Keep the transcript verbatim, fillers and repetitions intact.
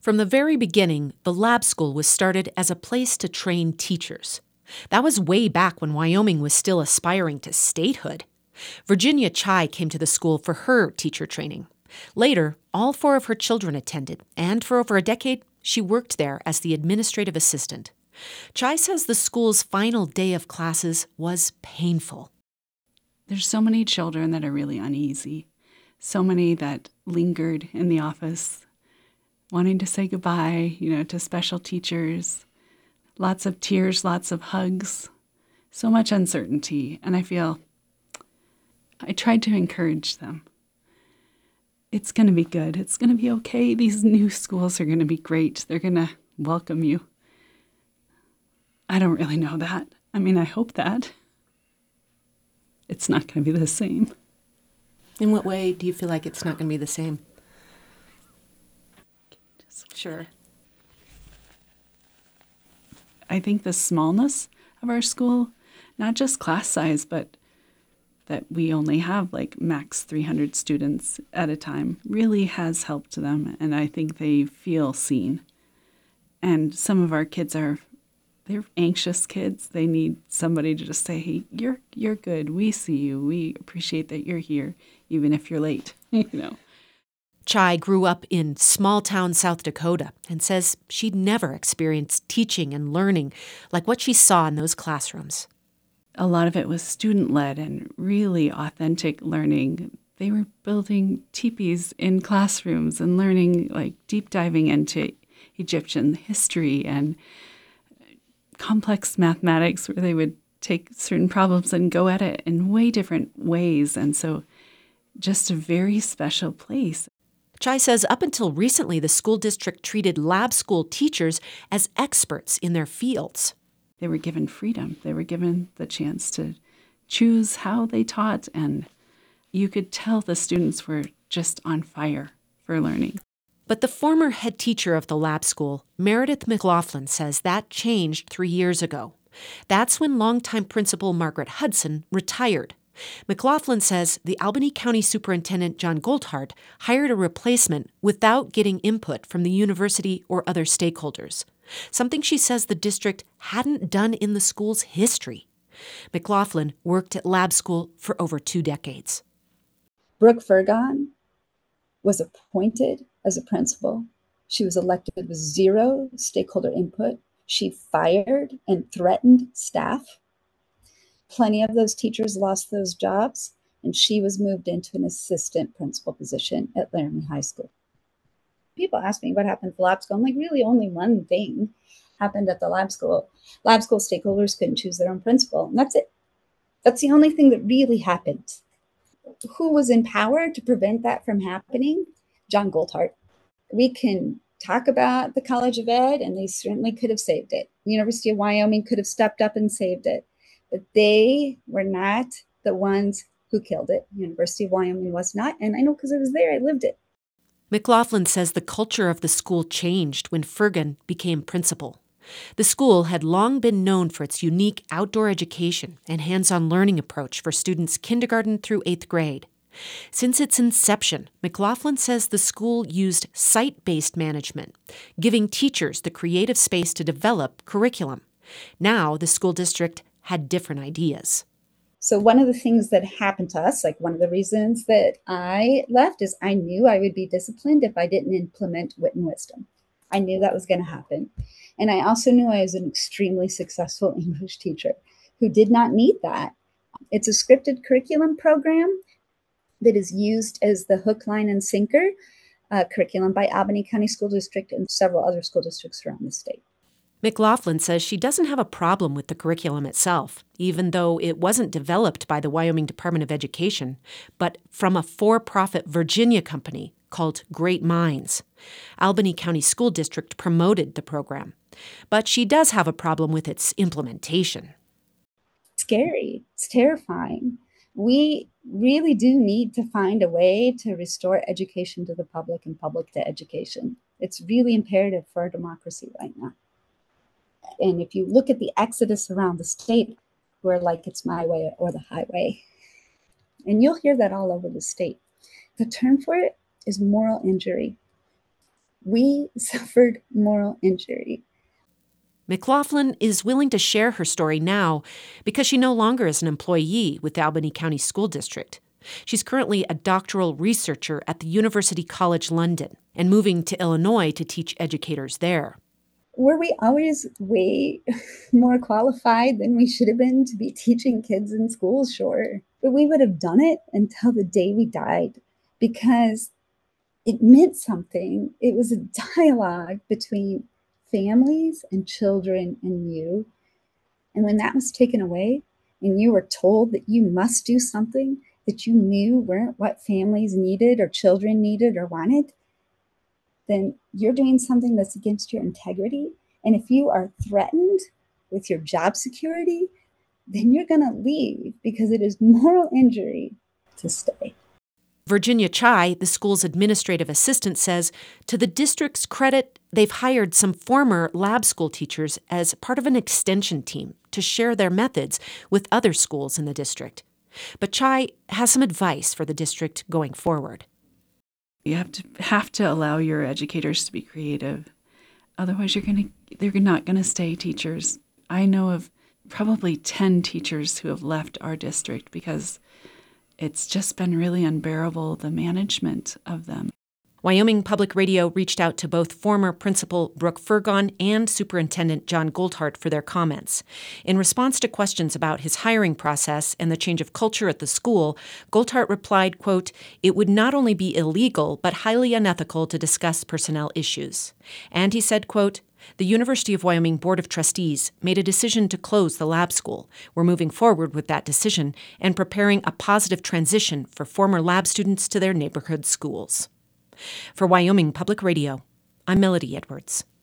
From the very beginning, the lab school was started as a place to train teachers. That was way back when Wyoming was still aspiring to statehood. Virginia Chai came to the school for her teacher training. Later, all four of her children attended, and for over a decade, she worked there as the administrative assistant. Chai says the school's final day of classes was painful. There's so many children that are really uneasy, so many that lingered in the office, wanting to say goodbye, you know, to special teachers. Lots of tears, lots of hugs, so much uncertainty. And I feel I tried to encourage them. It's going to be good. It's going to be okay. These new schools are going to be great. They're going to welcome you. I don't really know that. I mean, I hope that. It's not going to be the same. In what way do you feel like it's not going to be the same? Sure. I think the smallness of our school, not just class size, but that we only have like max three hundred students at a time, really has helped them. And I think they feel seen. And some of our kids are, they're anxious kids. They need somebody to just say, hey, you're you're good. We see you. We appreciate that you're here, even if you're late, you know. Chai grew up in small-town South Dakota and says she'd never experienced teaching and learning like what she saw in those classrooms. A lot of it was student-led and really authentic learning. They were building teepees in classrooms and learning, like deep diving into Egyptian history and complex mathematics where they would take certain problems and go at it in way different ways. And so just a very special place. Chai says up until recently, the school district treated lab school teachers as experts in their fields. They were given freedom. They were given the chance to choose how they taught, and you could tell the students were just on fire for learning. But the former head teacher of the lab school, Meredith McLaughlin, says that changed three years ago. That's when longtime principal Margaret Hudson retired. McLaughlin says the Albany County Superintendent John Goldhart hired a replacement without getting input from the university or other stakeholders, something she says the district hadn't done in the school's history. McLaughlin worked at lab school for over two decades. Brooke Fergon was appointed as a principal. She was elected with zero stakeholder input. She fired and threatened staff. Plenty of those teachers lost those jobs, and she was moved into an assistant principal position at Laramie High School. People ask me what happened at the lab school. I'm like, really only one thing happened at the lab school. Lab school stakeholders couldn't choose their own principal, and that's it. That's the only thing that really happened. Who was empowered to prevent that from happening? John Goldhart. We can talk about the College of Ed, and they certainly could have saved it. The University of Wyoming could have stepped up and saved it. But they were not the ones who killed it. University of Wyoming was not. And I know because I was there. I lived it. McLaughlin says the culture of the school changed when Fergon became principal. The school had long been known for its unique outdoor education and hands-on learning approach for students kindergarten through eighth grade. Since its inception, McLaughlin says the school used site-based management, giving teachers the creative space to develop curriculum. Now the school district had different ideas. So one of the things that happened to us, like one of the reasons that I left, is I knew I would be disciplined if I didn't implement wit and wisdom. I knew that was going to happen. And I also knew I was an extremely successful English teacher who did not need that. It's a scripted curriculum program that is used as the hook, line, and sinker uh, curriculum by Albany County School District and several other school districts around the state. McLaughlin says she doesn't have a problem with the curriculum itself, even though it wasn't developed by the Wyoming Department of Education, but from a for-profit Virginia company called Great Minds. Albany County School District promoted the program, but she does have a problem with its implementation. Scary. It's terrifying. We really do need to find a way to restore education to the public and public to education. It's really imperative for our democracy right now. And if you look at the exodus around the state, we're like, it's my way or the highway. And you'll hear that all over the state. The term for it is moral injury. We suffered moral injury. McLaughlin is willing to share her story now because she no longer is an employee with the Albany County School District. She's currently a doctoral researcher at the University College London and moving to Illinois to teach educators there. Were we always way more qualified than we should have been to be teaching kids in schools? Sure. But we would have done it until the day we died because it meant something. It was a dialogue between families and children and you. And when that was taken away and you were told that you must do something that you knew weren't what families needed or children needed or wanted, then you're doing something that's against your integrity. And if you are threatened with your job security, then you're going to leave because it is moral injury to stay. Virginia Chai, the school's administrative assistant, says, to the district's credit, they've hired some former lab school teachers as part of an extension team to share their methods with other schools in the district. But Chai has some advice for the district going forward. You have to have to allow your educators to be creative. Otherwise, you're going to they're not going to stay teachers. I know of probably ten teachers who have left our district because it's just been really unbearable, the management of them. Wyoming Public Radio reached out to both former Principal Brooke Fergon and Superintendent John Goldhart for their comments. In response to questions about his hiring process and the change of culture at the school, Goldhart replied, quote, "It would not only be illegal, but highly unethical to discuss personnel issues." And he said, quote, "The University of Wyoming Board of Trustees made a decision to close the lab school. We're moving forward with that decision and preparing a positive transition for former lab students to their neighborhood schools." For Wyoming Public Radio, I'm Melody Edwards.